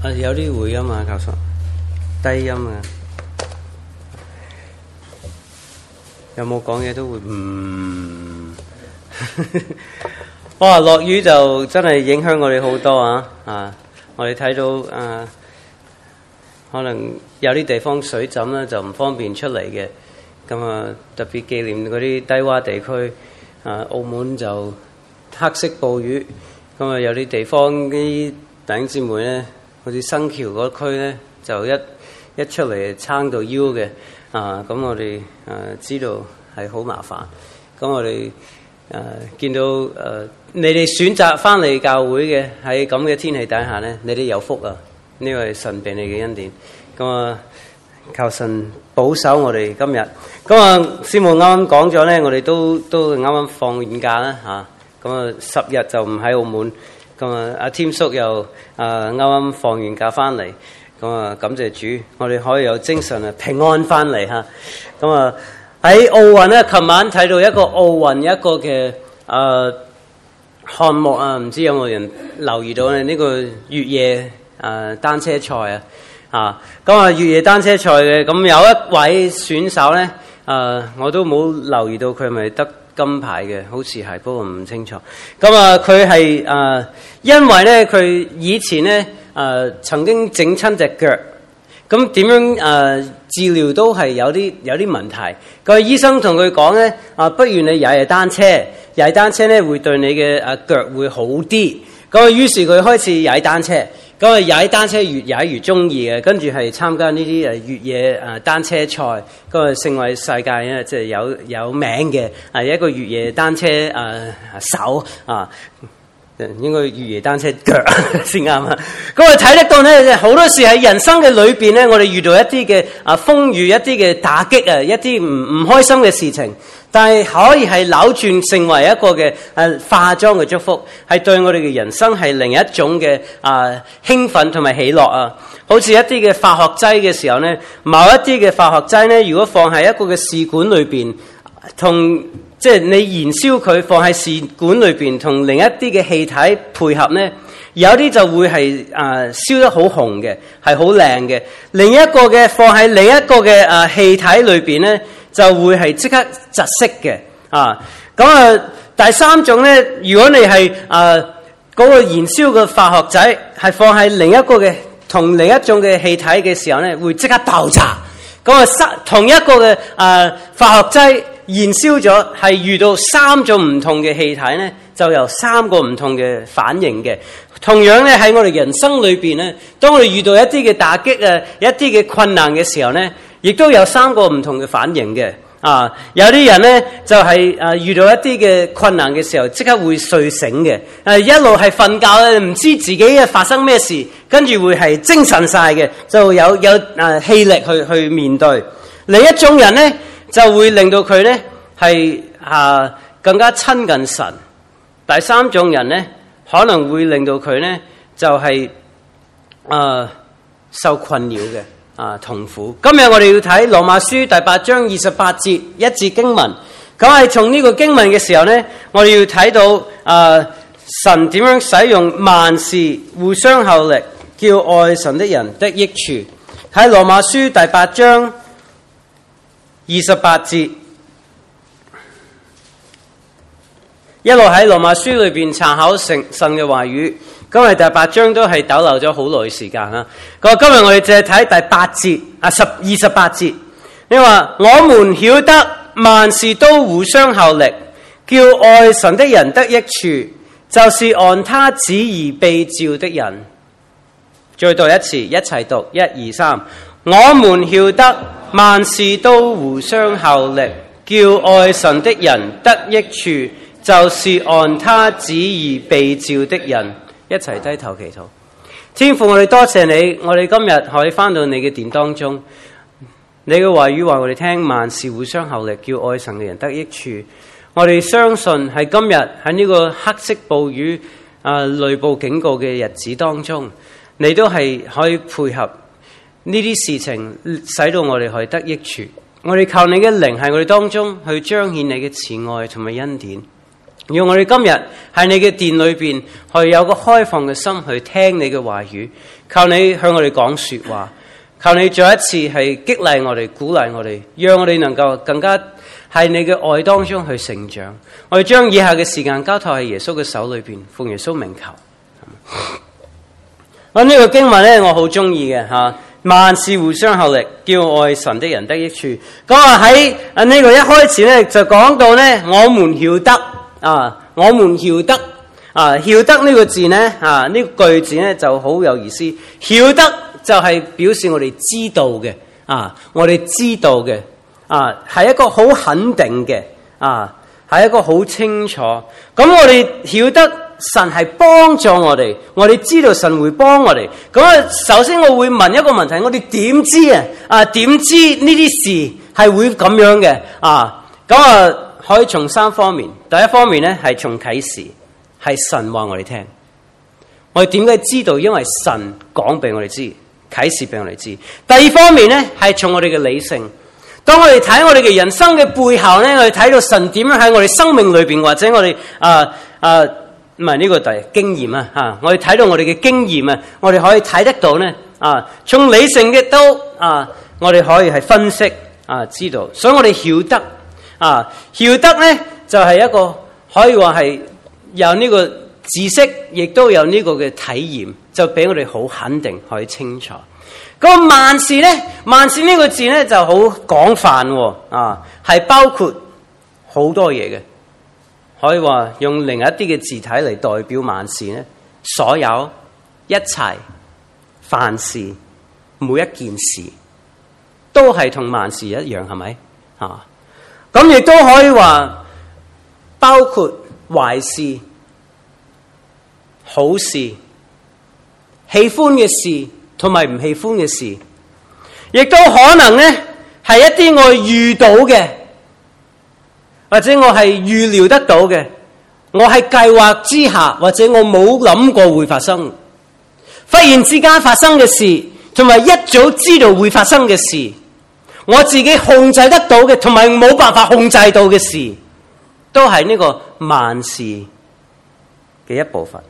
有啲回音啊，教授，低音啊，有冇講嘢都會哇！落雨就真係影響我哋好多啊！我哋睇到可能有啲地方水浸咧，就唔方便出嚟嘅。咁啊，特別紀念嗰啲低洼地區澳門就黑色暴雨。咁啊，有啲地方啲弟兄姊妹咧，好似新橋嗰區咧，就一出嚟撐到腰嘅。咁我哋知道係好麻煩。咁我哋見到你哋選擇翻嚟教會嘅喺咁嘅天氣底下咧，你哋有福啊！呢個係神俾你嘅恩典。咁啊，求神保守我哋今日。咁啊，師母啱啱講咗咧，我哋都啱啱放完假啦嚇。咁啊，10日就唔喺澳門。咁啊，阿添叔又啱啱放完假翻嚟。咁啊，感謝主，我哋可以有精神啊，平安翻嚟嚇。咁啊，喺奧運咧，琴晚睇到一個奧運一個嘅項目啊，唔知有冇人留意到咧？呢個越野單車賽咁啊，越野單車賽嘅，咁有一位選手咧，我都冇留意到佢係咪得金牌嘅，好似係，不過唔清楚。咁啊，佢係因為咧，佢以前咧曾經整親隻腳，咁點樣治療都係有啲問題。個醫生同佢講咧，不如你踩單車，踩單車咧會對你嘅腳會好啲。咁於是佢開始踩單車。咁啊，踩單車越踩越中意嘅，跟住係參加呢啲越野單車賽，咁啊成為世界咧即係有名嘅一個越野單車手應該越野單車腳先啱啊！咁我睇得到咧，好多時喺人生嘅裏邊咧，我哋遇到一啲嘅風雨、一啲嘅打擊一啲唔開心嘅事情，但係可以係扭轉成為一個嘅化妝嘅祝福，係對我哋嘅人生係另一種嘅興奮同埋喜樂啊！好似一啲嘅化學劑嘅時候咧，某一啲嘅化學劑咧，如果放喺一個嘅試管裏邊，即係你燃燒佢放喺試管裏邊，同另一啲嘅氣體配合咧，有啲就會係燒得好紅嘅，係好靚嘅；另一個嘅放喺另一個嘅氣體裏邊咧，就會係即刻窒息嘅。第三種咧，如果你係嗰個燃燒嘅化學劑係放喺另一個嘅同另一種嘅氣體嘅時候咧，會即刻爆炸。同一個嘅化學劑燃燒咗，係遇到3種唔同嘅氣體咧，就有3個唔同嘅反應嘅。同樣咧，喺我哋人生裏邊咧，當我哋遇到一啲嘅打擊一啲嘅困難嘅時候咧，亦都有3個唔同嘅反應嘅。有啲人咧就係遇到一啲嘅困難嘅時候，即刻會睡醒嘅。一路係瞓覺咧，唔知自己發生咩事，跟住會係精神晒嘅，就有氣力去面對。另一種人咧，就會令到佢咧係更加親近神。第三種人咧，可能會令到佢咧就係受困擾嘅。痛苦。今日我哋要睇羅馬書第8章28節一節經文。咁係從呢個經文嘅時候呢，我哋要睇到神點樣使用萬事互相效力，叫愛神的人得益處。喺羅馬書第8章28節，一路喺羅馬書裏邊查考神嘅話語。今日第8章都係逗留咗好耐時間啦。今日我哋淨係睇第8節28節。你話我們曉得萬事都互相效力，叫愛神的人得益處，就是按他旨意被召的人。再讀一次，一齊讀，1、2、3。我們曉得萬事都互相效力，叫愛神的人得益處，就是按他旨意被召的人。一齊低頭祈禱。天父，我哋多謝你，我哋今日可以翻到你嘅殿當中，你嘅話語話我哋聽，萬事互相效力，叫愛神嘅人得益處。我哋相信喺今日喺呢個黑色暴雨雷暴警告嘅日子當中，你都係可以配合呢啲事情，使到我哋可以得益處。我哋靠你嘅靈喺我哋當中去彰顯你嘅慈愛同埋恩典。 讓我哋今日喺你嘅殿裏邊，去有個開放嘅心去聽你嘅話語，靠你向我哋講說話，靠你再一次係激勵我哋、鼓勵我哋，讓我哋能夠更加喺你嘅愛當中去成長。我哋將以下嘅時間交託喺耶穌嘅手裏邊，奉耶穌名求。呢個經文咧，我好中意嘅吓，萬事互相效力，叫愛神的人得益處。咁喺呢個一開始咧就講到咧，我們曉得我們曉得曉得呢個字咧呢個句子咧就好有意思。曉得就係表示我哋知道嘅我哋知道嘅係一個好肯定嘅係一個好清楚。咁我哋曉得神係幫助我哋，我哋知道神會幫我哋。咁首先我會問一個問題，我哋點知點知呢啲事係會咁樣嘅咁可以從三方面。第一方面咧係從啟示，係神話我哋聽。我哋點解知道？因為神講俾我哋知，啟示俾我哋知。第二方面咧係從我哋嘅理性。當我哋睇我哋嘅人生嘅背後咧，我哋睇到神點樣喺我哋生命裏邊，或者我哋唔係呢個經驗我哋睇到我哋嘅經驗我哋可以睇得到咧從理性嘅都我哋可以係分析知道。所以我哋曉得曉得咧就係一個可以話係有呢個知識，亦都有呢個嘅體驗，就俾我哋好肯定可以清楚。咁萬事咧，萬事呢個字咧就好廣泛係包括好多嘢嘅，可以話用另一啲嘅字體嚟代表萬事咧，所有一切凡事每一件事都係同萬事一樣，係咪咁亦都可以話包括壞事、好事、喜歡嘅事同埋唔喜歡嘅事，亦都可能咧係一啲我遇到嘅，或者我係預料得到嘅，我係計劃之下，或者我冇諗過會發生，忽然之間發生嘅事，同埋一早知道會發生嘅事，我自己控制得到嘅，同埋冇辦法控制到嘅事，都係呢個萬事嘅一部分。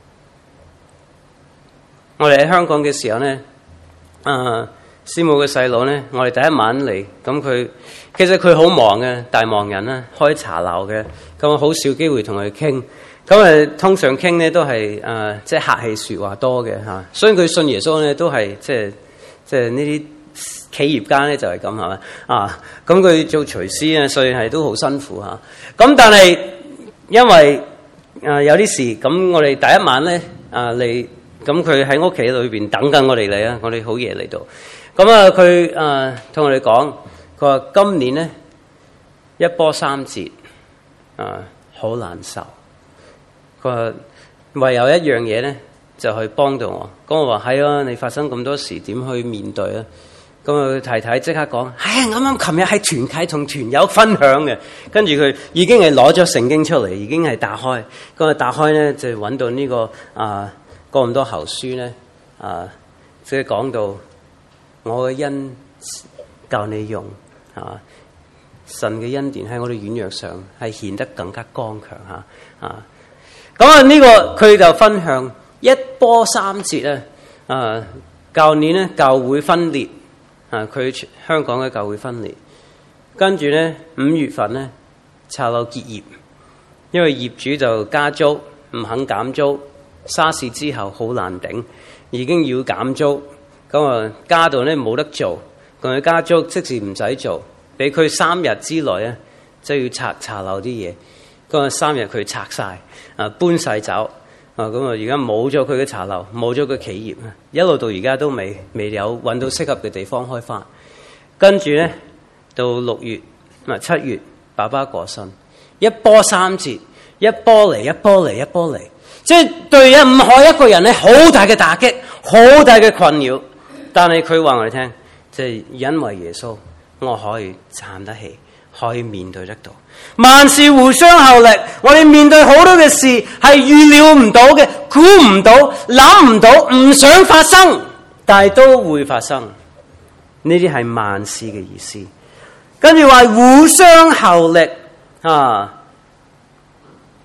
我哋喺香港嘅時候咧，師母嘅細佬咧，我哋第一晚嚟，咁其實佢好忙嘅，大忙人啦，開茶樓嘅，咁好少機會同佢傾。咁通常傾咧都係即係客氣說話多嘅吓。所以佢信耶穌咧都係即係呢啲企業家咧就係咁係咪咁佢做廚師啊，所以係都好辛苦吓。咁但係因為有啲事，咁我哋第一晚咧嚟。咁佢喺屋企裏邊等緊我哋嚟我哋好夜嚟到。咁佢同我哋講，佢話今年咧一波三折好難受。佢話唯有一樣嘢咧就去幫到我。咁我話係啊，你發生咁多事點去面對啊？咁佢太太即刻講，啱啱琴日喺團契同團友分享嘅，跟住佢已經係攞咗聖經出嚟，已經係打開。咁打開咧就揾到呢個哥林多後書咧即係講到我嘅恩教你用神嘅恩典喺我哋軟弱上係顯得更加剛強咁呢個佢就分享一波三折舊年咧教會分裂佢香港嘅教會分裂，跟住咧5月份咧茶樓結業，因為業主就加租唔肯減租。沙士之後好難頂，已經要減租，咁加到咧冇得做，咁佢加租即時唔使做，俾佢3日之內咧就要拆茶樓啲嘢，咁3日佢拆晒搬晒走，咁而家冇咗佢嘅茶樓，冇咗個企業，一路到而家都未有揾到適合嘅地方開翻。跟住咧到6月7月，爸爸過身，一波三折，一波嚟一波嚟一波嚟。即係對五海一個人咧，好大嘅打擊，好大嘅困擾。但係佢話我哋聽，即係因為耶穌，我可以撐得起，可以面對得到。萬事互相效力，我哋面對好多嘅事係預料唔到嘅，估唔到，諗唔到，唔想發生，但係都會發生。呢啲係萬事嘅意思。跟住話互相效力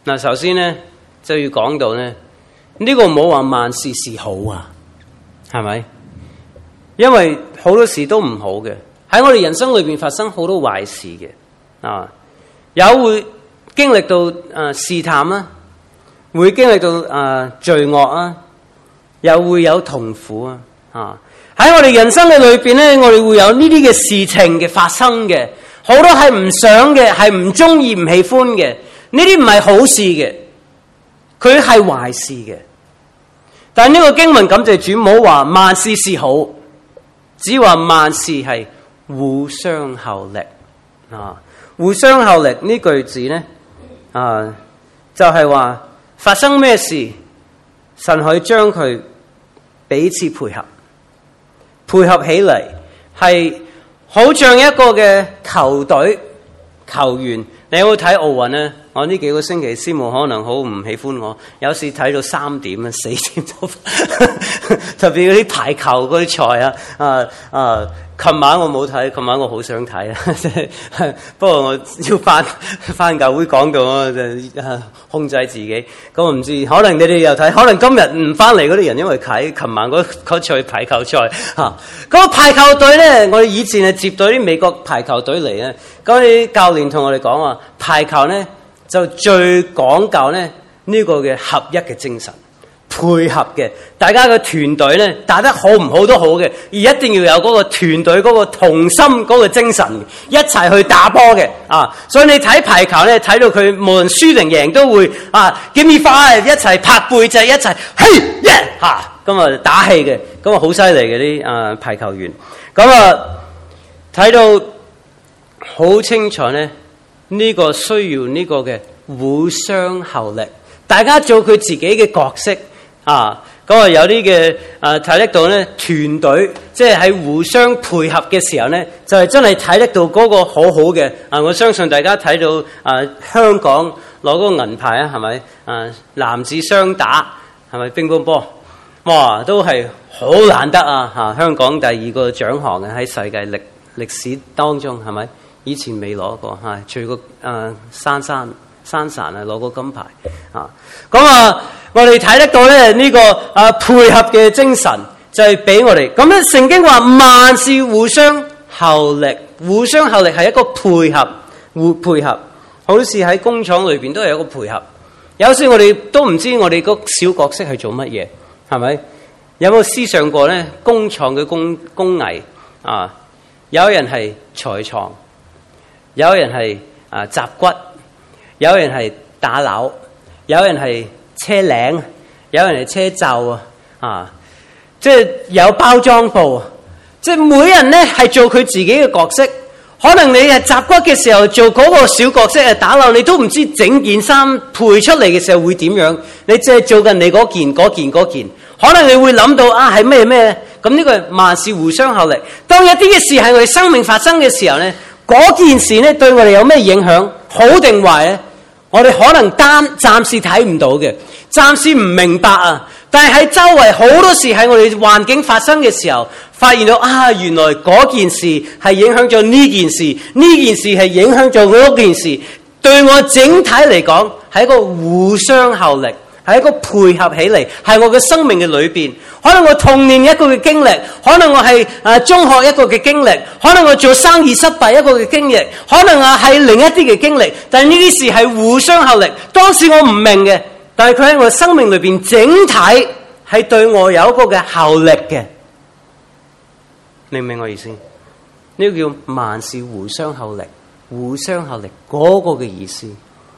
嗱，首先咧就要講到咧，呢個唔好話萬事是好啊，係咪？因為好多事都唔好嘅，喺我哋人生裏邊發生好多壞事嘅，有會經歷到試探啊，會經歷到罪惡啊，又會有痛苦啊，喺我哋人生嘅裏邊咧，我哋會有呢啲嘅事情嘅發生嘅，好多係唔想嘅，係唔中意、唔喜歡嘅，呢啲唔係好事嘅，佢係壞事嘅。但係呢個經文感謝主，唔好話萬事是好，只話萬事係互相效力互相效力呢句字咧就係話發生咩事，神可以將佢彼此配合起嚟，係好像一個嘅球隊球員。你有冇睇奧運咧？我呢幾個星期師母可能好唔喜歡我，有時睇到3點啊4點都特別嗰啲排球嗰啲賽琴晚我冇睇，琴晚我好想睇不過我要翻教會講到我就控制自己。咁我唔知，可能你哋又睇，可能今日唔翻嚟嗰啲人因為睇琴晚嗰賽排球賽嗰個排球隊咧，我哋以前係接到啲美國排球隊嚟咧，嗰啲教練同我哋講話，排球咧就最講究咧呢個嘅合一嘅精神，配合嘅，大家嘅團隊咧打得好唔好都好嘅，而一定要有嗰個團隊嗰個同心嗰個精神，一齊去打波嘅所以你睇排球咧，睇到佢無論輸定贏都會give me five， 一齊拍背脊，一齊嘿耶咁打氣嘅，咁好犀利嘅啲排球員，咁睇到好清楚咧，呢個需要呢個嘅互相效力，大家做佢自己嘅角色咁有啲嘅睇得到咧，團隊即係喺互相配合嘅時候咧，就係真係睇得到嗰個好好嘅我相信大家睇到香港攞嗰個銀牌係咪男子雙打係咪乒乓波，哇都係好難得香港第2個獎項嘅喺世界歷史當中係咪？以前未攞過除過珊珊攞過金牌我哋睇得到咧呢個配合嘅精神就係俾我哋咁咧。聖經話萬事互相效力，互相效力係一個配合，好似喺工廠裏邊都係一個配合。有時我哋都唔知我哋個小角色係做乜嘢，係咪？有冇思想過咧？工廠嘅工藝有人係裁床，有人係紮骨，有人係打扭，有人係車領，有人係車袖即係有包裝部，即係每人咧係做佢自己嘅角色。可能你係紮骨嘅時候做嗰個小角色係打扭，你都唔知整件衫配出嚟嘅時候會點樣，你即係做緊你嗰件，可能你會諗到係咩咁。呢個係萬事互相效力。當有啲嘅事喺我哋生命發生嘅時候咧，嗰件事咧對我哋有咩影響，好定壞咧？我哋可能暫時睇唔到嘅，暫時唔明白但係喺周圍好多事喺我哋環境發生嘅時候，發現到原來嗰件事係影響咗呢件事，呢件事係影響咗嗰件事。對我整體嚟講係一個互相效力，係一個配合起嚟，係我嘅生命嘅裏邊。可能我童年一個嘅經歷，可能我係中學一個嘅經歷，可能我做生意失敗一個嘅經歷，可能係另一啲嘅經歷。但係呢啲事係互相效力。當時我唔明嘅，但係佢喺我生命裏邊整體係對我有一個嘅效力嘅。明唔明我意思？呢個叫萬事互相效力，互相效力嗰個嘅意思。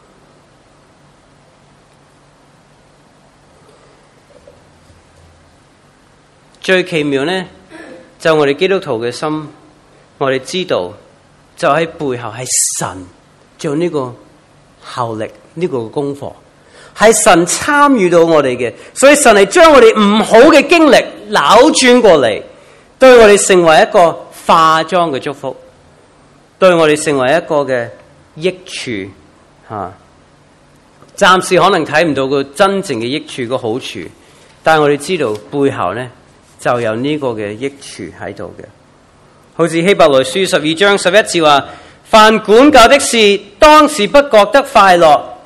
最奇妙呢，就我哋基督徒嘅心，我哋知道就喺背後係神做呢個效力，呢個功課係神參與到我哋嘅，所以神係將我哋唔好嘅經歷扭轉過嚟，對我哋成為一個化妝嘅祝福，對我哋成為一個嘅益處暫時可能睇唔到個真正嘅益處個好處，但係我哋知道背後呢，就有呢個嘅益處喺度嘅。好似希伯來書12章11節話，凡管教的事，當時不覺得快樂，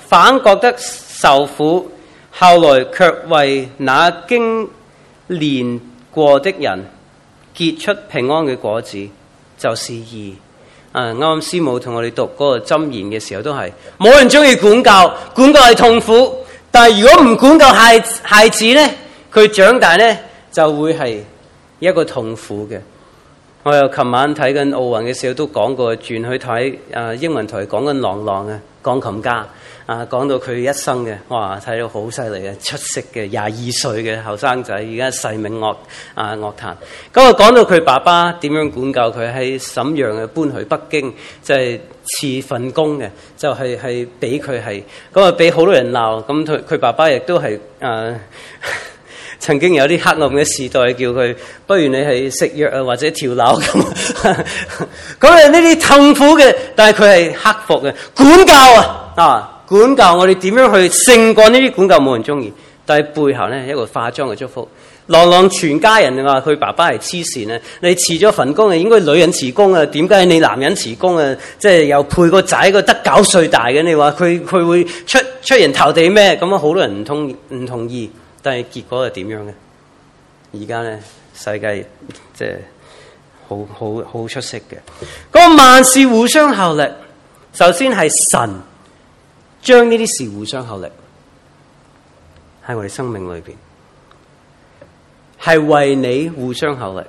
反覺得受苦，後來卻為那經練過的人結出平安嘅果子，就是義。啱啱師母同我哋讀嗰個箴言嘅時候都係，冇人中意管教，管教係痛苦。但係如果唔管教孩子呢，佢長大呢就會係一個痛苦嘅。我又琴晚睇緊奧運嘅時候都講過，轉去睇英文台講緊郎朗嘅鋼琴家講到佢一生嘅，哇睇到好犀利嘅，出色嘅22歲嘅後生仔，而家勢名樂壇。咁啊講到佢爸爸點樣管教佢，喺瀋陽嘅搬去北京，就係賜份工嘅，就係俾佢係咁啊，俾好多人鬧。咁佢爸爸亦都係曾經有啲黑暗嘅時代，叫佢不如你係食藥啊，或者跳樓咁。咁啊呢啲痛苦嘅，但係佢係克服嘅管教管教我哋點樣去勝過呢啲管教，冇人中意。但係背後咧一個化妝嘅祝福。郎朗全家人話佢爸爸係黐線啊！你辭咗份工啊，應該女人辭工啊，點解你男人辭工啊？即係又配個仔個得9歲大嘅，你話佢會出人頭地咩？咁啊好多人唔同意。但係結果係點樣嘅？而家咧世界即係好出色嘅。嗰個萬事互相效力，首先係神將呢啲事互相效力喺我哋生命裏邊，係為你互相效力，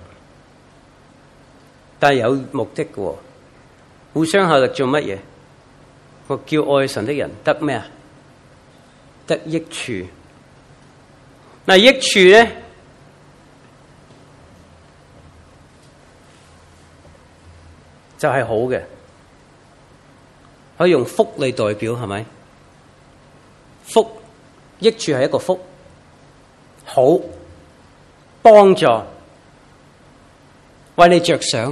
但係有目的嘅。互相效力做乜嘢？我叫愛神的人得咩啊？得益處。嗱，益處咧就係好嘅，可以用福嚟代表，係咪？福，益處係一個福，好，幫助，為你着想。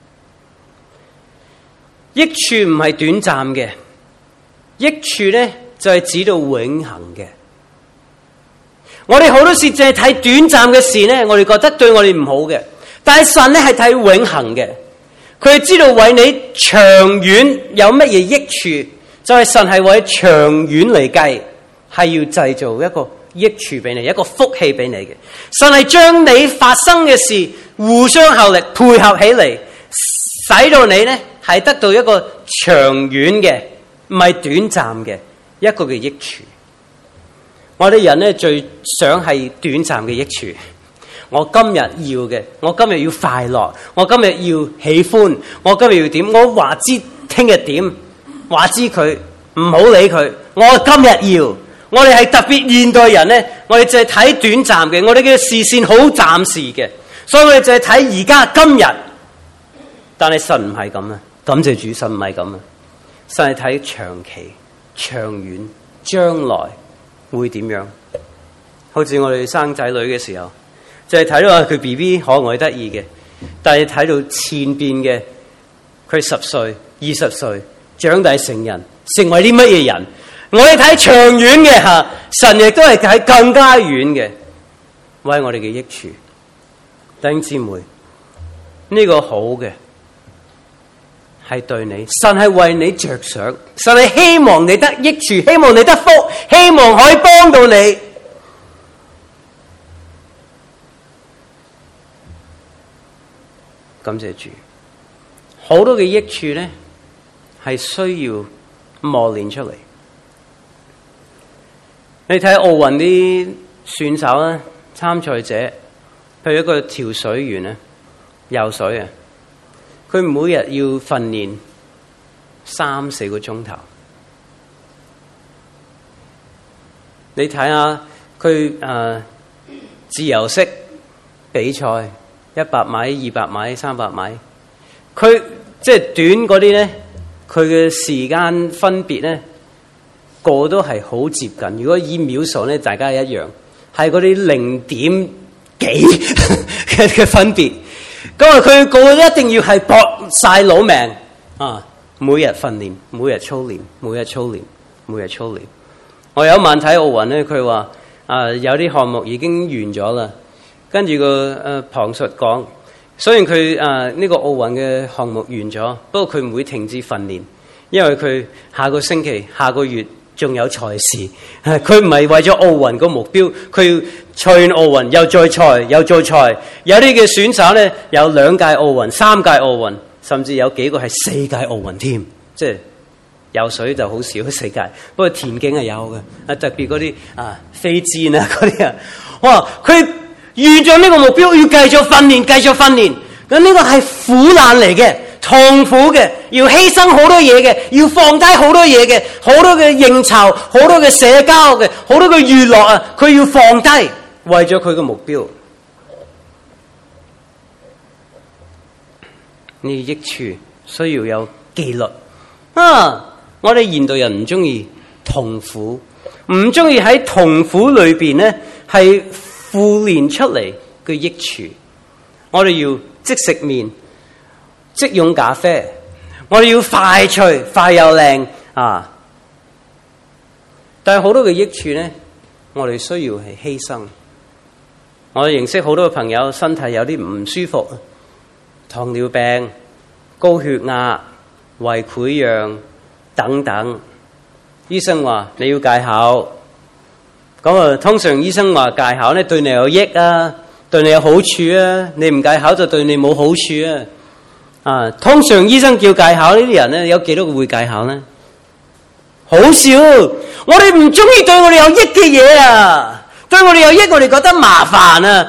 益處唔係短暫嘅，益處咧就係指到永恆嘅。我哋好多時淨係睇短暫嘅事咧，我哋覺得對我哋唔好嘅，但係神咧係睇永恆嘅，佢知道為你長遠有乜嘢益處，就係神係為長遠嚟計，係要製造一個益處俾你，一個福氣俾你嘅。神係將你發生嘅事互相效力配合起嚟，使到你咧係得到一個長遠嘅，唔係短暫嘅一個嘅益處。我哋人咧最想係短暫嘅益處。我今日要嘅，我今日要快樂，我今日要喜歡，我今日要點？我話知聽日點？話知佢唔好理佢。我今日要，我哋係特別現代人咧，我哋淨係睇短暫嘅，我哋嘅視線好暫時嘅，所以我哋淨係睇而家今日。但係神唔係咁啊！感謝主，神唔係咁啊！神係睇長期、長遠、將來。會點樣？好似我哋生仔女嘅時候，就係睇到佢 BB 可愛得意嘅，但係睇到前邊嘅佢10歲、20歲長大成人，成為啲乜嘢人？我哋睇長遠嘅吓，神亦都係睇更加遠嘅，為我哋嘅益處。弟兄姊妹，呢個好嘅係對你，神係為你着想，神係希望你得益處，希望你得福，希望可以幫到你。感謝主，好多嘅益處咧係需要磨練出嚟。你睇奧運啲選手啦、參賽者，譬如一個跳水員咧，游水啊。佢每日要訓練3-4個鐘頭。你睇下佢自由式比賽100米、200米、300米，佢即係短嗰啲咧，佢嘅時間分別咧個都係好接近。如果以秒數咧，大家一樣，係嗰啲0點幾嘅分別。咁啊，佢個一定要係搏晒老命啊！每日訓練，每日操練，每日操練，每日操練。我有一晚睇奧運咧，佢話有啲項目已經完咗啦。跟住個旁述講，雖然佢呢個奧運嘅項目完咗，不過佢唔會停止訓練，因為佢下個星期、下個月仲有賽事，佢唔係為咗奧運個目標，佢要賽完奧運又再賽又再賽。有啲嘅選手咧有2屆奧運、3屆奧運，甚至有幾個係4屆奧運添。即係游水就好少4屆，不過田徑係有嘅。特別嗰啲飛箭啊嗰啲啊，哇！佢預咗呢個目標，要繼續訓練，繼續訓練。咁呢個係苦難嚟嘅。痛苦嘅，要犧牲好多嘢嘅，要放低好多嘢嘅，好多嘅應酬，好多嘅社交嘅，好多嘅娛樂啊，佢要放低，為咗佢嘅目標。呢益處需要有紀律我哋現代人唔中意痛苦，唔中意喺痛苦裏邊呢係腐練出嚟嘅益處。我哋要即食麵，即用咖啡，我哋要快脆快又靚但係好多嘅益處呢，我哋需要係犧牲。我認識好多嘅朋友身體有啲唔舒服，糖尿病、高血壓、胃潰瘍等等，醫生話你要戒口。咁通常醫生話戒口呢對你有益對你有好處你唔戒口就對你冇好處通常醫生叫戒口呢啲人咧，有幾多個會戒口呢？好少。我哋唔中意對我哋有益嘅嘢對我哋有益，我哋覺得麻煩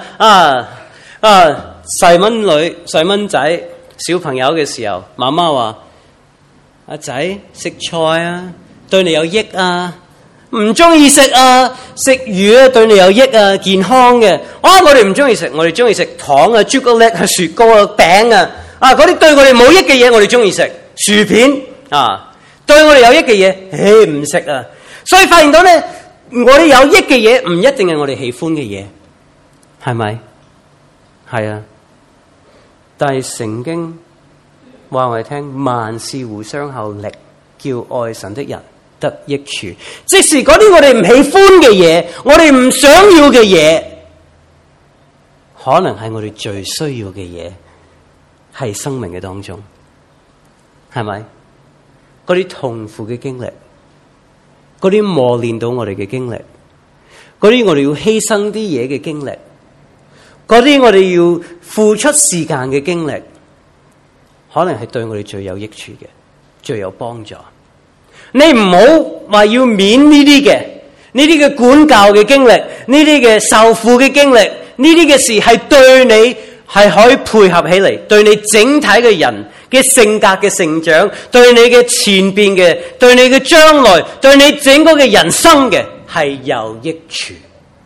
細蚊女、細蚊仔、小朋友嘅時候，媽媽話：阿仔食菜對你有益唔中意食食魚對你有益健康嘅。我哋唔中意食，我哋中意食糖朱古力雪糕餅嗰啲對我哋冇益嘅嘢，我哋中意食薯片對我哋有益嘅嘢，唔食所以發現到咧，我哋有益嘅嘢唔一定係我哋喜歡嘅嘢，係咪？係但係聖經話我哋聽，萬事互相效力，叫愛神的人得益處。即使嗰啲我哋唔喜歡嘅嘢，我哋唔想要嘅嘢，可能係我哋最需要嘅嘢。係生命嘅當中，係咪？嗰啲痛苦嘅經歷，嗰啲磨練到我哋嘅經歷，嗰啲我哋要犧牲啲嘢嘅經歷，嗰啲我哋要付出時間嘅經歷，可能係對我哋最有益處嘅，最有幫助。你唔好話要免呢啲嘅，呢啲嘅管教嘅經歷，呢啲嘅受苦嘅經歷，呢啲嘅事係對你係可以配合起嚟，對你整體嘅人嘅性格嘅成長，對你嘅前邊嘅，對你嘅將來，對你整個嘅人生嘅係有益處。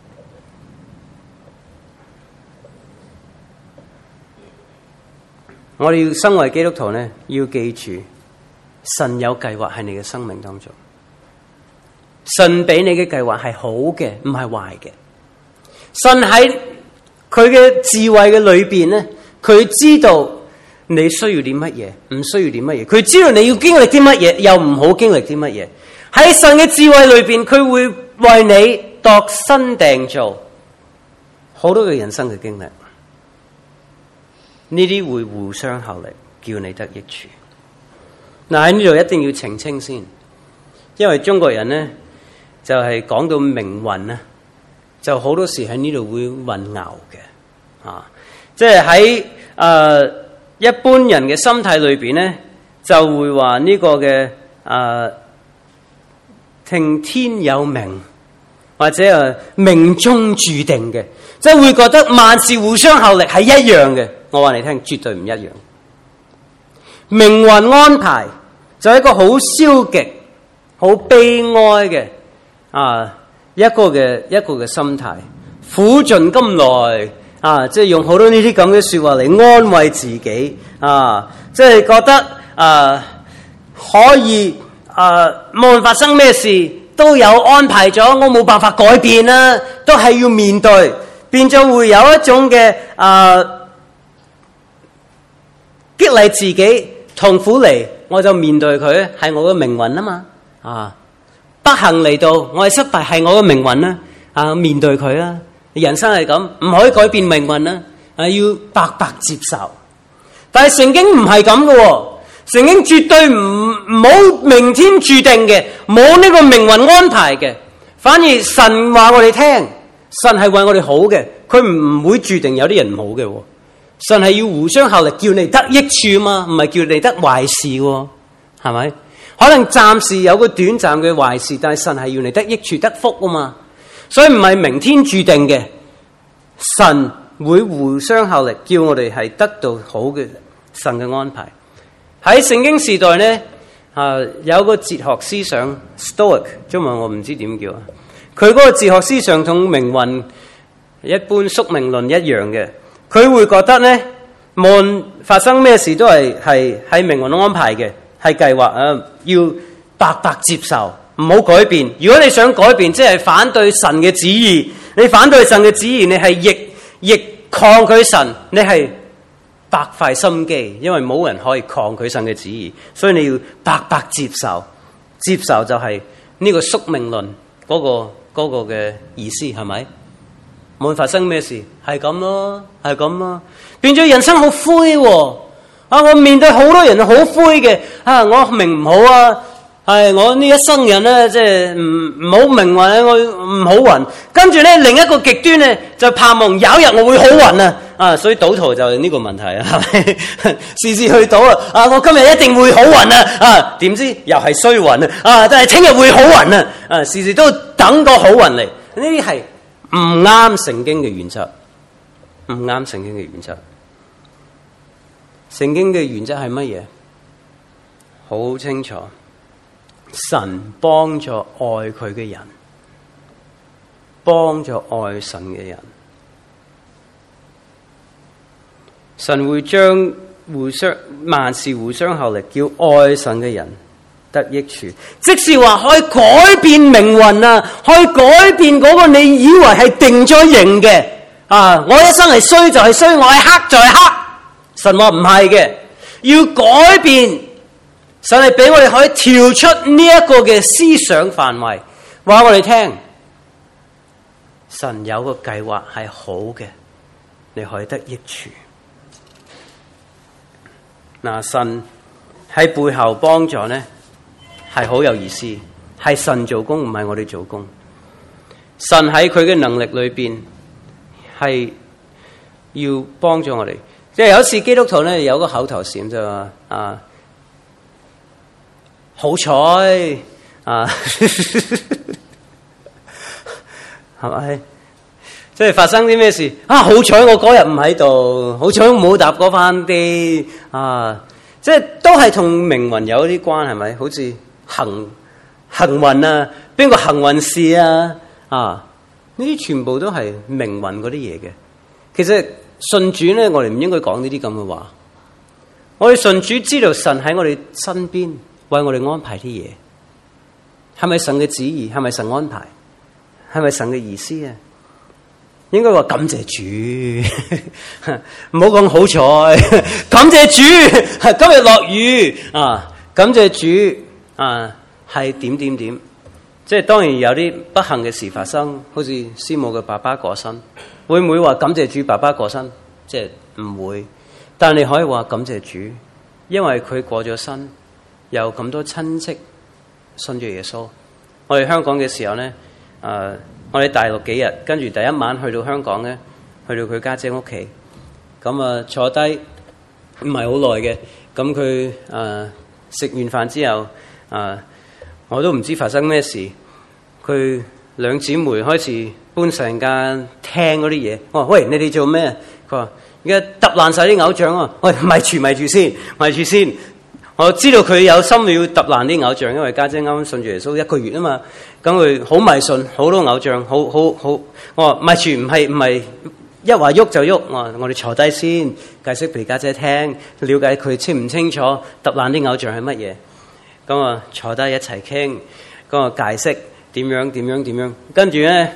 我哋要身為基督徒呢，要記住神有計劃喺你嘅生命當中，神俾你嘅計劃係好嘅，唔係壞嘅。神喺佢嘅智慧嘅裏邊咧，佢知道你需要啲乜嘢，唔需要啲乜嘢。佢知道你要經歷啲乜嘢，又唔好經歷啲乜嘢。喺神嘅智慧裏邊，佢會為你度身訂造好多嘅人生嘅經歷。呢啲會互相效力，叫你得益處。嗱，喺呢度一定要澄清先，因為中國人咧就係講到命運咧，就好多時喺呢度會混淆嘅，即係喺一般人嘅心態裏邊咧，就會話呢個嘅聽天有命，或者命中注定嘅，即係會覺得萬事互相效力係一樣嘅。我話你聽，絕對唔一樣。命運安排就係一個好消極、好悲哀嘅一個嘅心態，苦盡甘來即係用好多呢啲咁嘅說話嚟安慰自己即係覺得可以無論發生咩事都有安排咗，我冇辦法改變啦，都係要面對，變咗會有一種嘅激勵自己，痛苦嚟我就面對佢，係我嘅命運啊嘛不幸嚟到我係失敗，係我嘅命運啦面對佢啦。人生係咁，唔可以改變命運啦要白白接受。但係聖經唔係咁嘅， 聖經絕對冇明天注定嘅，冇呢個命運安排嘅。反而神話我哋聽，神係為我哋好嘅，佢唔會注定有啲人唔好嘅。神係要互相效力，叫你得益處嘛，唔係叫你得壞事，係咪？可能暫時有個短暫嘅壞事，但係神係要你得益處得福啊嘛。所以唔係明天注定嘅，神會互相效力，叫我哋係得到好嘅神嘅安排。喺聖經時代咧，有個哲學思想 Stoic， 中文我唔知點叫啊。佢嗰個哲學思想同命運一般宿命論一樣嘅，佢會覺得咧，無論發生咩事都係命運安排嘅，係計劃啊，要白白接受，唔好改變。如果你想改變，即係反對神嘅旨意，你反對神嘅旨意，你係逆抗拒神，你係白費心機，因為冇人可以抗拒神嘅旨意，所以你要白白接受。接受就係呢個宿命論嗰個嘅意思，係咪？無論發生咩事，係咁咯，係咁咯，變咗人生好灰喎。我面對好多人好灰嘅，我命唔好啊，係我呢一生人咧，即係唔好命運，我唔好運。跟住咧，另一個極端咧，就盼望有一日我會好運啊！所以賭徒就係呢個問題啊，係咪？時時去賭我今日一定會好運啊！點知又係衰運啊！但係聽日會好運啊！時時都等個好運嚟，呢啲係唔啱聖經嘅原則，唔啱聖經嘅原則。聖經嘅原則係乜嘢？好清楚，神幫助愛佢嘅人，幫助愛神嘅人。神會將萬事互相效力，叫愛神嘅人得益處。即是話可以改變命運啊，可以改變嗰個你以為係定咗型嘅我一生係衰就係衰，我係黑就係黑。神話唔係嘅，要改變。神係俾我哋可以跳出呢一個嘅思想範圍，話我哋聽，神有個計劃係好嘅，你可以得益處。神喺背後幫助呢，係好有意思，係神做工，唔係我哋做工。神喺佢嘅能力裏邊係要幫助我哋。即係有時基督徒咧有個口頭禪就話好彩係咪？即係發生啲咩事好彩我嗰日唔喺度，好彩我冇搭嗰班機即係都係同命運有啲關係，係咪？好似行運啊，邊個行運事啊呢啲全部都係命運嗰啲嘢嘅。其實信主咧，我哋唔應該講呢啲咁嘅話。我哋信主知道神喺我哋身邊，為我哋安排啲嘢，係咪神嘅旨意？係咪神安排？係咪神嘅意思啊？應該話感謝主，唔好講好彩。感謝主，今日落雨感謝主係點。即係當然有啲不幸嘅事發生，好似師母嘅爸爸過身。會唔會話感謝主爸爸過身？即係唔會，但你可以話感謝主，因為佢過咗身，有咁多親戚信咗耶穌。我哋香港嘅時候咧，我哋大陸幾日，跟住第一晚去到香港咧，去到佢家姐屋企，咁坐低唔係好耐嘅，咁佢食完飯之後，我都唔知發生咩事，佢兩姊妹開始搬成間廳嗰啲嘢。我話：喂，你哋做咩？佢話：而家揼爛晒啲偶像啊！喂，咪住先。我知道佢有心要揼爛啲偶像，因為家姐啱啱信住耶穌1個月啊嘛。咁佢好迷信，好多偶像，好。我話：咪住，唔係一話喐就喐。我哋坐低先，解釋俾家姐聽，了解佢清唔清楚揼爛啲偶像係乜嘢。咁坐低一齊傾，咁我解釋點樣。跟住咧，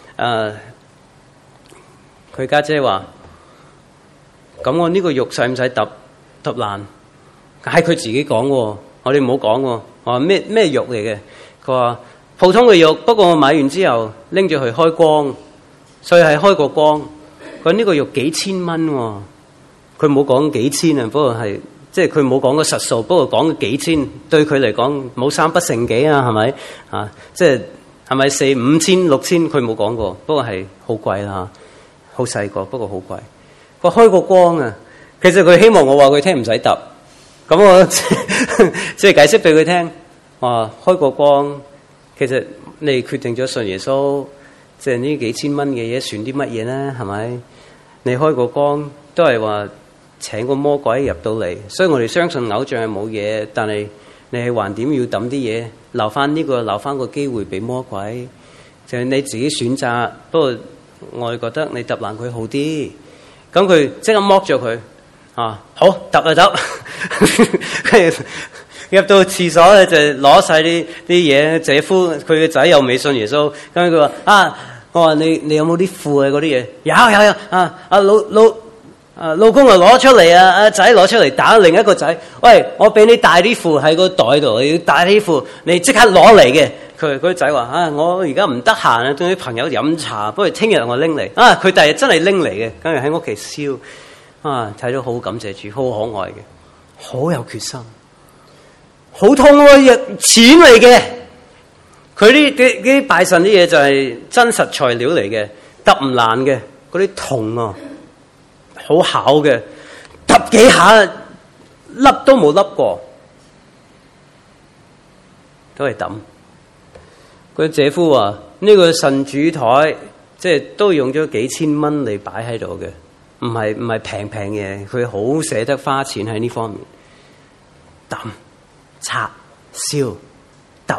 佢家姐話：咁我呢個肉使唔使揼爛？係佢自己講喎，我哋唔好講喎。我話咩肉嚟嘅？佢話普通嘅肉，不過我買完之後拎住去開光，所以係開過光。佢呢個肉幾千蚊喎，佢冇講幾千啊，不過係即係佢冇講個實數，不過講幾千，對佢嚟講冇三不成幾啊，係咪啊？即係係咪4、5千、6千？佢冇講過，不過係好貴啦，好細個，不過好貴。佢開個光啊，其實佢希望我話佢聽唔使揼，咁我即係解釋俾佢聽，話開個光，其實你決定咗信耶穌，即係呢幾千蚊嘅嘢算啲乜嘢呢？係咪？你開個光都係話請個魔鬼入到嚟，所以我哋相信偶像係冇嘢，但係你係還點要抌啲嘢，留翻個機會俾魔鬼，就係你自己選擇。不過我哋覺得你揼爛佢好啲，咁佢即刻剝咗佢啊！好揼就揼，入到廁所咧就攞晒啲嘢。姐夫佢嘅仔又未信耶穌，咁佢話啊，我話你有冇啲褲啊嗰啲嘢？有啊！老公啊攞出嚟啊！阿仔攞出嚟打另一個仔。喂，我俾你帶啲褲喺個袋度，你要帶啲褲，你即刻攞嚟嘅。佢嗰個仔話啊，我而家唔得閒啊，同啲朋友飲茶，不如聽日我拎嚟。啊，佢第日真係拎嚟嘅，跟住喺屋企燒。啊，睇到好感謝主，好可愛嘅，好有決心，好痛喎，錢嚟嘅。佢啲拜神啲嘢就係真實材料嚟嘅，揼唔爛嘅，嗰啲銅啊。好巧嘅，揼幾下粒都冇粒過，都係抌。佢姐夫話：呢個神主台，即係都用咗幾千蚊嚟擺喺度嘅，唔係平嘢。佢好捨得花錢喺呢方面，抌、拆、燒、揼。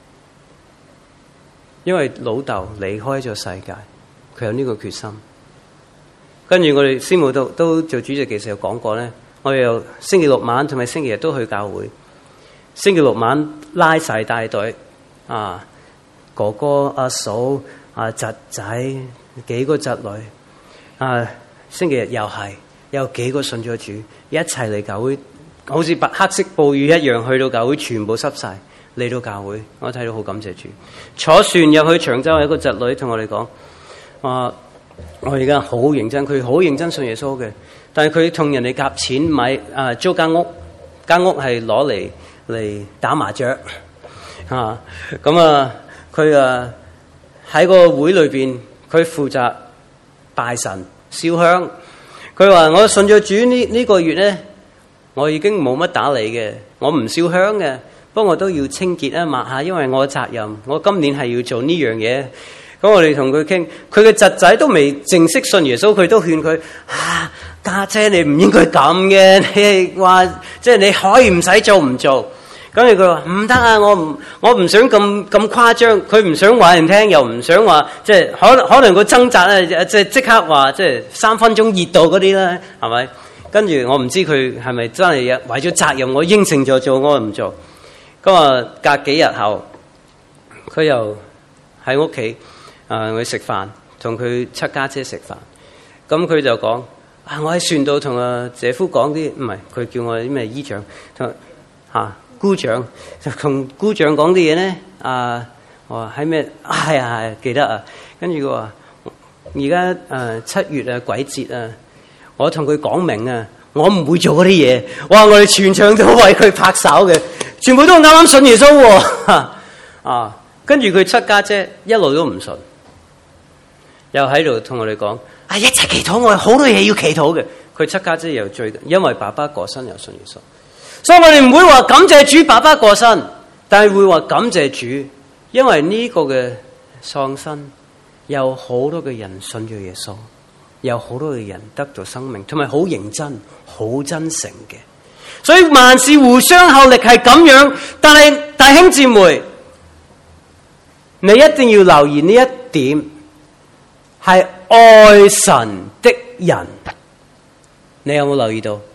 因為老豆離開咗世界，佢有呢個決心。跟住我哋師母都做主席嘅時候講過咧，我哋又星期六晚同埋星期日都去教會。星期六晚拉晒大隊，啊哥哥、阿嫂、侄仔幾個侄女，星期日又係有幾個信咗主，一齊嚟教會，好似黑色暴雨一樣去到教會，全部濕晒嚟到教會。我睇到好感謝主。坐船入去長洲，有一個侄女同我哋講，我而家好認真，佢好認真信耶穌嘅，但係佢同人哋夾錢買租間屋係攞嚟打麻雀咁佢喺個會裏邊，佢負責拜神燒香。佢話我信咗主呢個月咧，我已經冇乜打理嘅，我唔燒香嘅，不過我都要清潔啊抹下，因為我嘅責任，我今年係要做呢樣嘢。咁我哋同佢傾，佢嘅侄仔都未正式信耶穌，佢都勸佢家姐你唔應該咁嘅，你話即係你可以唔使做唔做。咁佢話唔得啊，我唔想咁誇張，佢唔想話人聽，又唔想話即係可能個掙扎咧，即刻話即係3分鐘熱度嗰啲啦，係咪？跟住我唔知佢係咪真係為咗責任，我應承咗做，我唔做。咁隔幾日後，佢又喺屋企。我食飯，同佢七家姐食飯，咁佢就講：我喺船度同姐夫講啲，唔係佢叫我啲咩姨丈，同姑丈，就同姑丈講啲嘢咧。我話喺咩？係記得啊。跟住佢話：而家7月啊，鬼節啊，我同佢講明啊，我唔會做嗰啲嘢。哇！我哋全場都為佢拍手嘅，全部都啱啱信耶穌喎。跟住佢七家姐一路都唔信。又喺度同我哋講，一齊祈禱，我好多嘢要祈禱嘅。佢七家姐又因為爸爸過身又信耶穌，所以我哋唔會話感謝主爸爸過身，但係會話感謝主，因為呢個嘅喪生有好多嘅人信咗耶穌，有好多嘅人得到生命，同埋好認真、好真誠嘅。所以萬事互相效力係咁樣，但係弟兄姊妹，你一定要留意呢一點。係愛神的人，你有冇留意到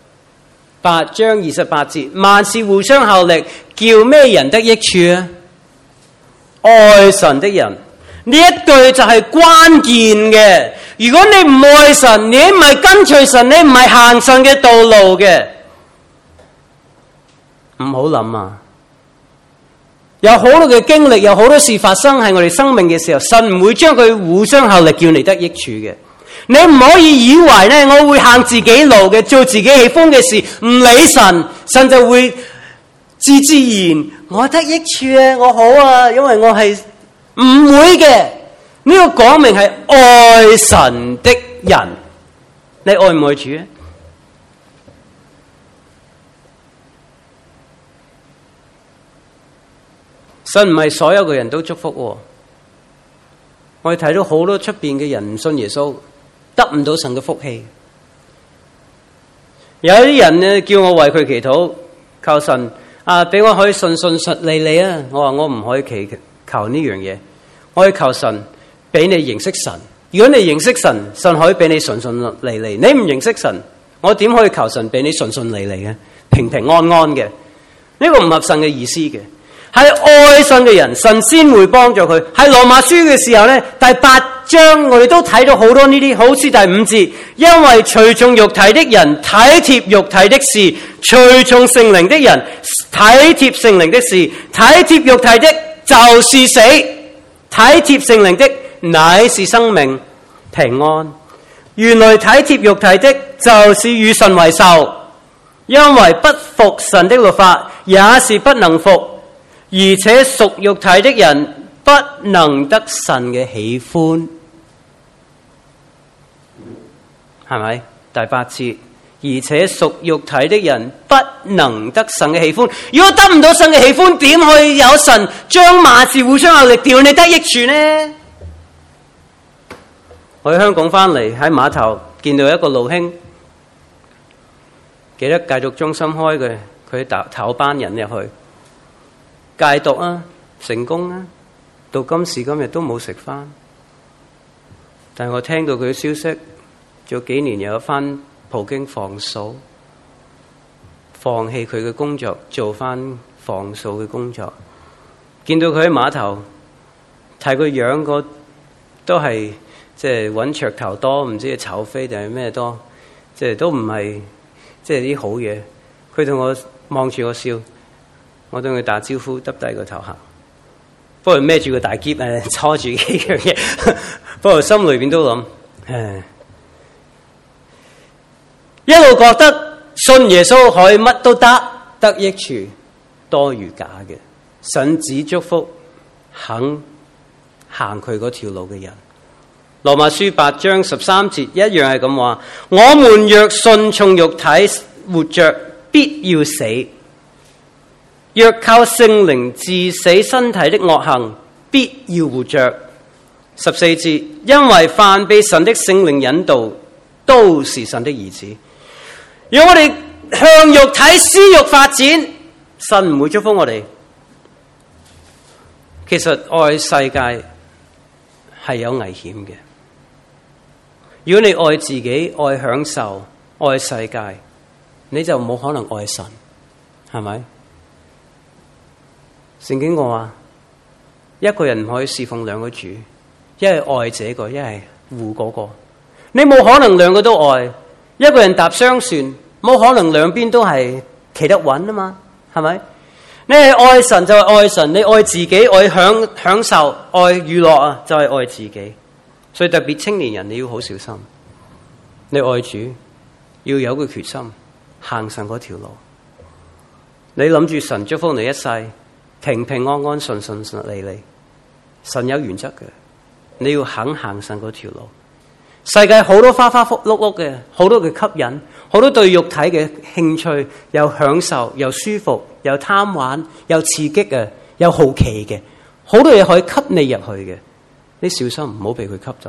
8章28節？萬事互相效力，叫咩人得益處啊？愛神的人，呢一句就係關鍵嘅。如果你唔愛神，你唔係跟隨神，你唔係行神嘅道路嘅，唔好諗啊！有好多嘅經歷，有好多事發生喺我哋生命嘅時候，神唔會將佢互相效力叫你得益處嘅。 你唔可以以為咧，我會行自己路嘅，做自己喜歡嘅事，唔理神，神就會自然我得益處啊，我好啊，因為我係唔會嘅。呢個講明係愛神的人，你愛唔愛主啊？神唔係所有嘅人都祝福喎。我哋睇到好多出邊嘅人唔信耶穌，得唔到神嘅福氣。有啲人咧叫我為佢祈禱，求神俾我可以順利啊！我話我唔可以祈求呢樣嘢，我可以求神俾你認識神。如果你認識神，神可以俾你順利。你唔認識神，我點可以求神俾你順利嘅、平安嘅？呢個唔合神嘅意思嘅。係愛神嘅人，神先會幫助佢。喺羅馬書嘅時候咧，第8章我哋都睇到好多呢啲，好似第5節，因為隨從肉體的人體貼肉體的事，隨從聖靈的人體貼聖靈的事。體貼肉體的就是死，體貼聖靈的乃是生命平安。原來體貼肉體的就是與神為仇，因為不服神的律法，也是不能服。而且屬肉體的人不能得神嘅喜歡，係咪？第8節，而且屬肉體的人不能得神嘅喜歡。如果得唔到神嘅喜歡，點可以有神將萬事互相效力，調你得益處呢？我喺香港翻嚟，喺碼頭見到一個老兄，記得戒毒中心開嘅，佢頭班人入去。戒毒啊，成功啊，到今時今日都冇食翻。但係我聽到佢嘅消息，做幾年又有翻葡京防數，放棄佢嘅工作，做翻防數嘅工作。見到佢喺碼頭，睇佢樣個都係即係揾噱頭多，唔知係炒飛定係咩多，即係都唔係即係啲好嘢。佢同我望住我笑。我對佢打招呼，耷低個頭行。不過孭住個大篋搓住幾樣嘢。不過心裏邊都諗，一路覺得信耶穌可以乜都得益處多於假嘅。神只祝福肯行佢嗰條路嘅人。羅馬書8章13節一樣係咁話：我們若順從肉體活着，必要死。若靠聖靈治死身體的惡行，必要活着。14節，因為凡被神的聖靈引導，都是神的兒子。如果我哋向肉體私欲發展，神唔會祝福我哋。其實愛世界係有危險嘅。如果你愛自己、愛享受、愛世界，你就冇可能愛神，係咪？聖經我話，一個人唔可以侍奉兩個主，一係愛這個，一係護嗰個。你冇可能兩個都愛。一個人搭雙船，冇可能兩邊都係企得穩啊嘛，係咪？你係愛神就係愛神，你愛自己、愛享受、愛娛樂啊，就係愛自己。所以特別青年人你要好小心，你愛主要有個決心，行神嗰條路。你諗住神祝福你一世，平平安安、順利，神有原則嘅，你要肯行神嗰條路。世界好多花花碌碌嘅，好多嘅吸引，好多對肉體嘅興趣，又享受，又舒服，又貪玩，又刺激嘅，又好奇嘅，好多嘢可以吸你入去嘅。你小心唔好被佢吸咗。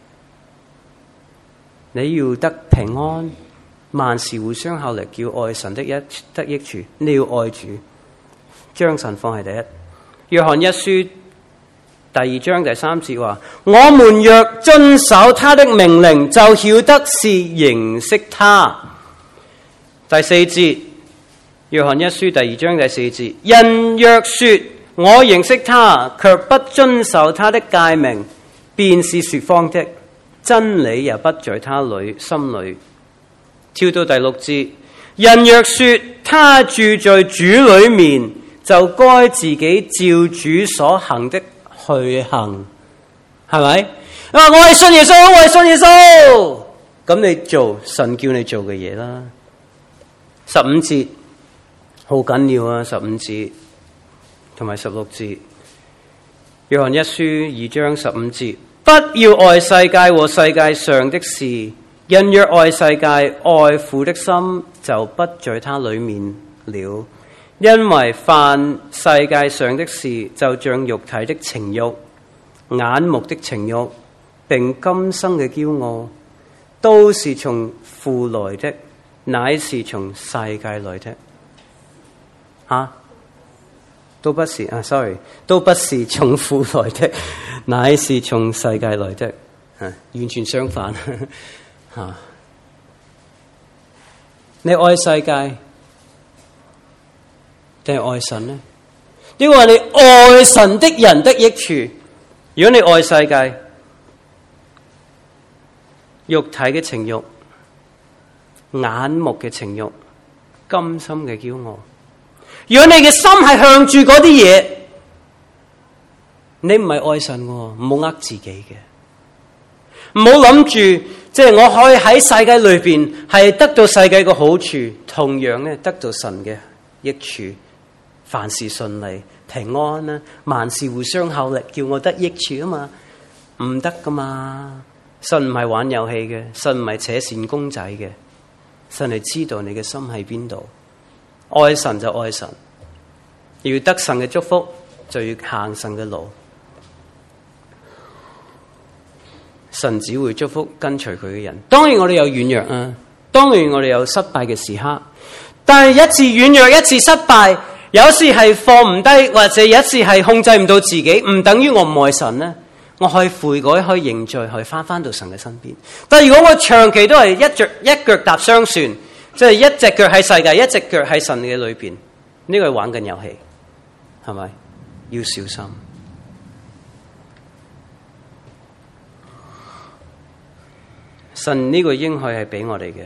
你要得平安，萬事互相效力，叫愛神的得益處。你要愛主，將神放喺第一。約翰一書第2章第3節話：我們若遵守他的命令，就曉得是認識他。第4節，約翰一書第2章第4節：人若說我認識他，卻不遵守他的誡命，便是說謊的，真理也不在他心裏。跳到第6節，人若說他住在主裏面，就該自己照主所行的去行，係咪？ 我係信耶穌，我係信耶穌。咁你做神叫你做嘅嘢啦。15節好緊要啊，15節同埋16節。約翰一書2章15節，不要愛世界和世界上的事。人若愛世界，愛父的心就不在他裏面了。因為凡世界上的事，就像肉體的情慾、眼目的情慾，並今生嘅驕傲，都是從父來的，乃是從世界來的。都不是都不是從父來的，乃是從世界來的。完全相反。你愛世界定係愛神呢？呢個係你愛神的人的益處。如果你愛世界，肉體嘅情慾、眼目嘅情慾、今生嘅驕傲，如果你嘅心係向住嗰啲嘢，你唔係愛神喎，唔好呃自己嘅。唔好諗住，即係我可以喺世界裏邊係得到世界嘅好處，同樣咧得到神嘅益處，凡事順利、平安啦，萬事互相效力，叫我得益處啊嘛，唔得噶嘛。神唔係玩遊戲嘅，神唔係扯線公仔嘅，神係知道你嘅心喺邊度。愛神就愛神，要得神嘅祝福就要行神嘅路。神只會祝福跟隨佢嘅人。當然我哋有軟弱啊，當然我哋有失敗嘅時刻，但係一次軟弱一次失敗，有時係放唔低，或者有一次係控制唔到自己，唔等於我唔愛神呢。我可以悔改，可以認罪，可以翻到神嘅身邊。但係如果我長期都係一腳踏雙船，即係一隻腳喺世界，一隻腳喺神嘅裏邊，呢個係玩緊遊戲，係咪？要小心。神呢個應許係俾我哋嘅，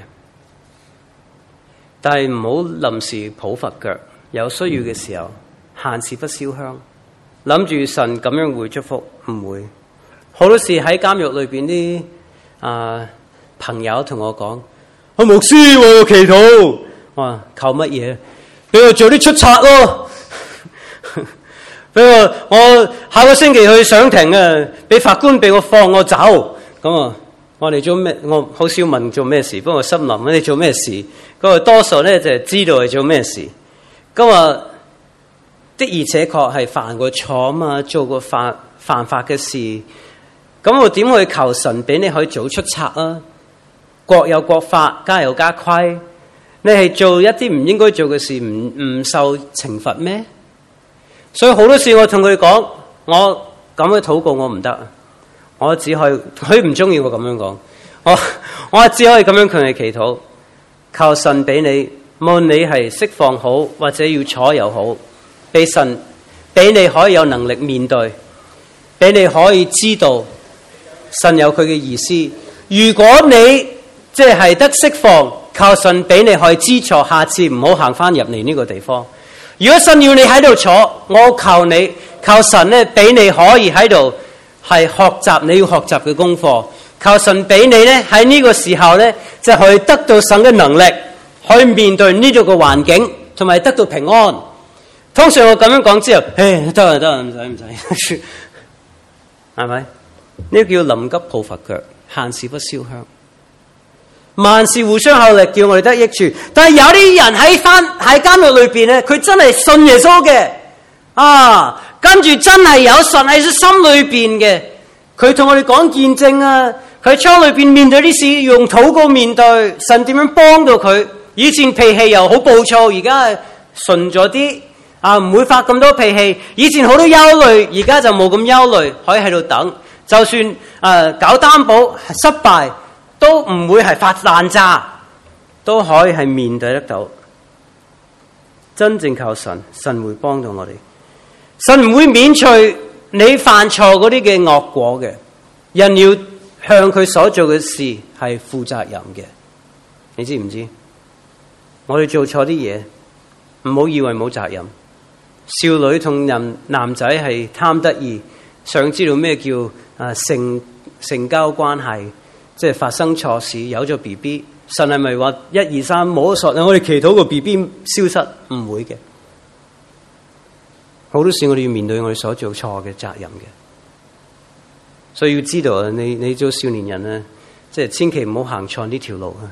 但係唔好臨時抱佛腳，有需要嘅時候閒時不燒香，諗住神咁樣會祝福，唔會。好多時喺監獄裏邊啲朋友同我講：我牧師，我要祈禱。我話求乜嘢？俾我做啲出冊咯。俾我下個星期去上庭啊！俾法官俾我放我走。咁啊，我哋做咩？我好少問做咩事，不過我心諗你做咩事？咁啊，多數咧就係知道係做咩事。咁啊，的而且確係犯過錯啊嘛，做過犯法嘅事。咁我點去求神俾你可以早出冊啊？國有國法，家有家規。你係做一啲唔應該做嘅事，唔受懲罰咩？所以好多時我同佢講，我咁嘅禱告我唔得，我只可以，佢唔中意我咁樣講，我只可以咁樣向你祈禱，求神俾你，無論你係釋放好或者要坐又好，俾神俾你可以有能力面對，俾你可以知道神有佢嘅意思。如果你即係得釋放，求神俾你可以知錯，下次唔好行翻入嚟呢個地方。如果神要你喺度坐，我求你，求神咧俾你可以喺度係學習你要學習嘅功課。求神俾你咧喺呢個時候咧，就可以得到神嘅能力，去面對呢度嘅環境，同埋得到平安。通常我咁樣講之後，得啦，唔使，係咪？呢個叫臨急抱佛腳，閒時不燒香。萬事互相效力，叫我哋得益處。但係有啲人喺監獄裏邊咧，佢真係信耶穌嘅，跟住真係有神喺心裏邊嘅。佢同我哋講見證啊，佢喺倉裏邊面對啲事，用禱告面對，神點樣幫到佢。以前脾氣又好暴躁，而家係順咗啲，唔會發咁多脾氣。以前好多憂慮，而家就冇咁憂慮，可以喺度等。就算搞擔保失敗，都唔會係發爛渣，都可以係面對得到。真正靠神，神會幫到我哋。神唔會免除你犯錯嗰啲嘅惡果嘅。人要向佢所做嘅事係負責任嘅。你知唔知？我哋做錯啲嘢，唔好以為冇責任。少女同男仔係貪得意，想知道咩叫性交關係，即係發生錯事，有咗 BB， 神係咪話1、2、3摸索？我哋祈禱個 BB 消失？唔會嘅。好多時我哋要面對我哋所做錯嘅責任嘅，所以要知道啊，你做少年人咧，即係千祈唔好行錯呢條路啊！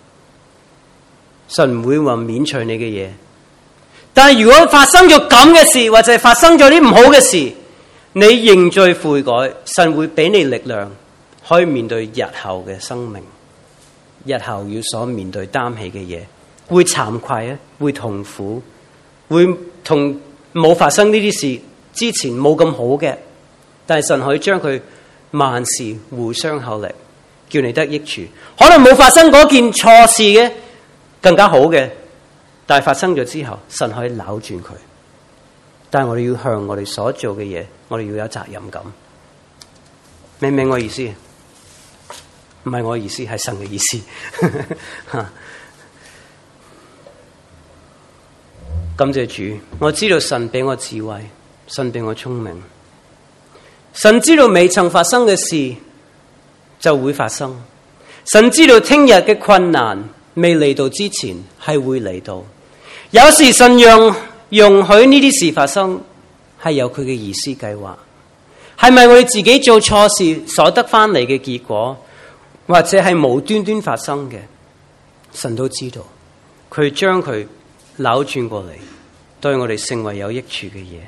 神唔會話免除你嘅嘢，但係如果發生咗咁嘅事，或者係發生咗啲唔好嘅事，你認罪悔改，神會俾你力量，可以面對日後嘅生命，日後要所面對擔起嘅嘢，會慚愧啊，會痛苦，會同冇發生呢啲事之前冇咁好嘅，但係神可以將佢萬事互相效力，叫你得益處。可能冇發生嗰件錯事嘅。更加好嘅，但係發生咗之後，神可以扭轉佢。但係我哋要向我哋所做嘅嘢，我哋要有責任感。明唔明我意思？唔係我意思，係神嘅意思。感謝主，我知道神俾我智慧，神俾我聰明。神知道未曾發生嘅事就會發生，神知道聽日嘅困難未嚟到之前係會嚟到，有時神容許呢啲事發生，係有佢嘅意思計劃。係咪我哋自己做錯事所得翻嚟嘅結果，或者係無端端發生嘅？神都知道，佢將佢扭轉過嚟，對我哋成為有益處嘅嘢。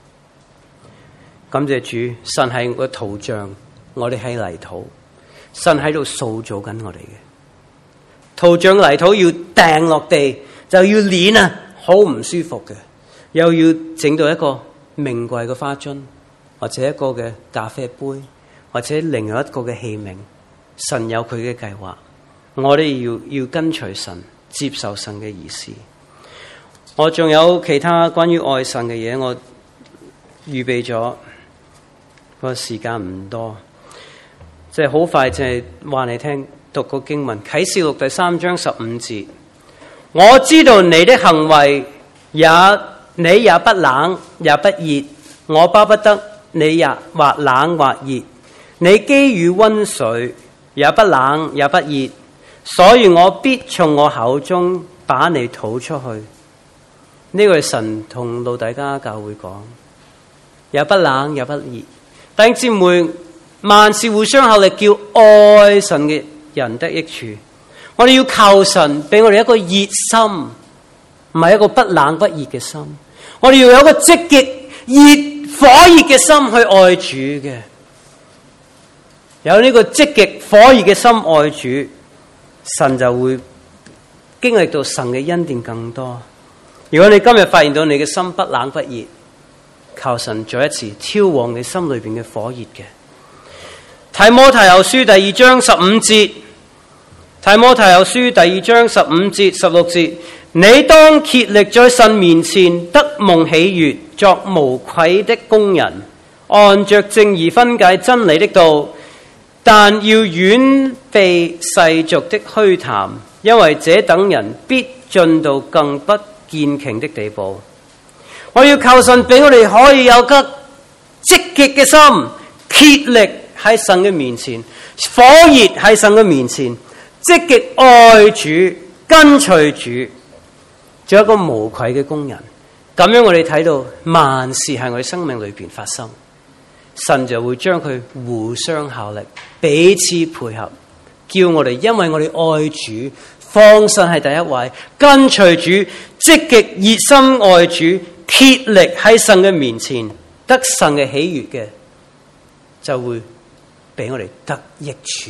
感謝主，神係個陶匠，我哋係泥土，神喺度塑造緊我哋嘅。陶匠泥土要掟落地，就要碾啊，好唔舒服嘅，又要整到一個名貴嘅花樽，或者一個嘅咖啡杯，或者另外一個嘅器皿。神有佢嘅計劃，我哋要跟隨神，接受神嘅意思。我仲有其他關於愛神嘅嘢，我預備咗，個時間唔多，即係好快，就係話你聽。讀個經文，啟示錄第3章15節，我知道你的行為你也不冷也不熱，我巴不得你也或冷或熱，你基與溫水，也不冷也不熱，所以我必從我口中把你吐出去。呢個係神同老底嘉教會講，也不冷也不熱。弟兄姊妹，萬事互相效力，叫愛神嘅人得益處。我哋要求神俾我哋一個熱心，唔係一個不冷不熱嘅心。我哋要有一個積極火熱嘅心去愛主嘅，有呢個積極火熱嘅心愛主，神就會經歷到神嘅恩典更多。如果你今日發現到你嘅心不冷不熱，求神再一次挑旺你心裏邊嘅火熱嘅。提摩太後書第2章15節，提摩太後書第2章15節16節，你當竭力在神面前得蒙喜悅，作無愧的工人，按着正義分解真理的道，但要遠避世俗的虛談，因為這等人必進到更不堅強的地步。我要求神俾我哋可以有個積極嘅心，竭力喺神嘅面前，火熱喺神嘅面前，積極愛主，跟隨主，做一個無愧嘅工人。咁樣我哋睇到萬事喺我哋生命裏邊發生，神就會將佢互相效力，彼此配合，叫我哋因為我哋愛主，放神係第一位，跟隨主，積極熱心愛主，竭力喺神嘅面前得神嘅喜悅嘅，就會俾我哋得益處。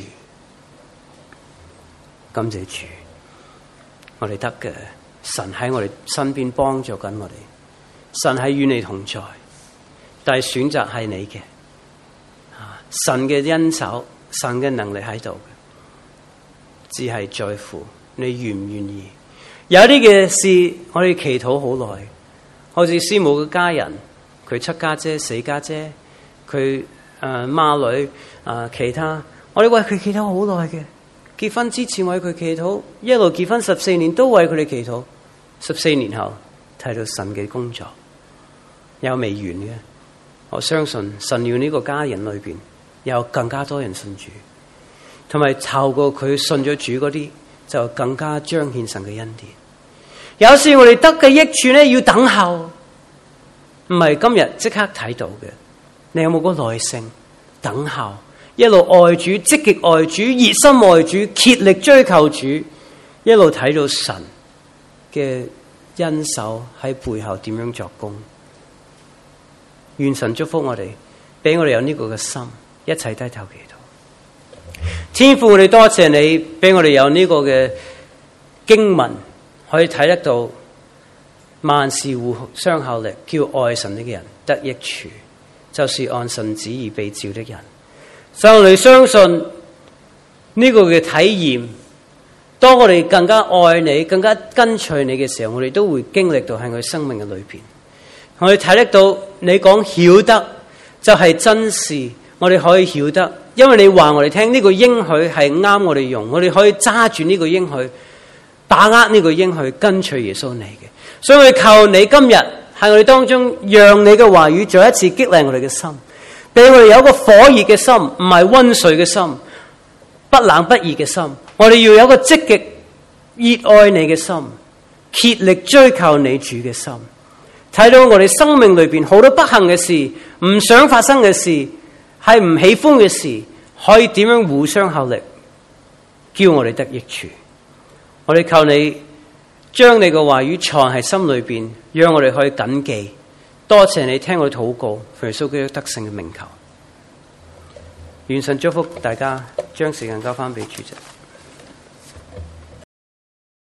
感謝主，我哋得嘅，神喺我哋身邊幫助緊我哋，神係與你同在，但係選擇係你嘅。神嘅恩手，神嘅能力喺度，只係在乎你願唔願意。有啲嘅事我哋祈禱好耐，好似師母嘅家人，佢7家姐、4家姐，佢孖女其他，我哋為佢祈禱好耐嘅。結婚之前為佢祈禱，一路結婚14年都為佢哋祈禱。14年後睇到神嘅工作有未完嘅，我相信神要呢個家人裏邊有更加多人信主，同埋透過佢信咗主嗰啲，就更加彰顯神嘅恩典。有時我哋得嘅益處咧，要等候，唔係今日即刻睇到嘅。你有冇個耐性等候，一路愛主，積極愛主，熱心愛主，竭力追求主，一路睇到神嘅恩手喺背後點樣作工。願神祝福我哋，俾我哋有呢個嘅心，一齊低頭祈禱。天父，我哋多謝你，俾我哋有呢個嘅經文，可以睇得到萬事互相效力，叫愛神的人得益處，就是按神旨意被召的人。所以我哋相信呢個嘅體驗，當我哋更加愛你，更加跟隨你嘅時候，我哋都會經歷到喺我哋生命嘅裏邊。我哋睇得到你講曉得就係真事，我哋可以曉得，因為你話我哋聽呢個應許係啱我哋用，我哋可以揸住呢個應許，把握呢個應許，跟隨耶穌你嘅。所以我哋求你今日喺我哋當中，讓你嘅話語再一次激勵我哋嘅心，俾我哋有一個火熱嘅心，唔係溫水嘅心，不冷不熱嘅心。我哋要有一個積極熱愛你嘅心，竭力追求你主嘅心。睇到我哋生命裏邊好多不幸嘅事，唔想發生嘅事，係唔喜歡嘅事，可以點樣互相效力，叫我哋得益處。我哋求你將你嘅話語藏喺心裏邊，讓我哋可以謹記。多謝你聽我禱告，奉耶穌基督得勝嘅名求。願神祝福大家，將時間交翻俾主席。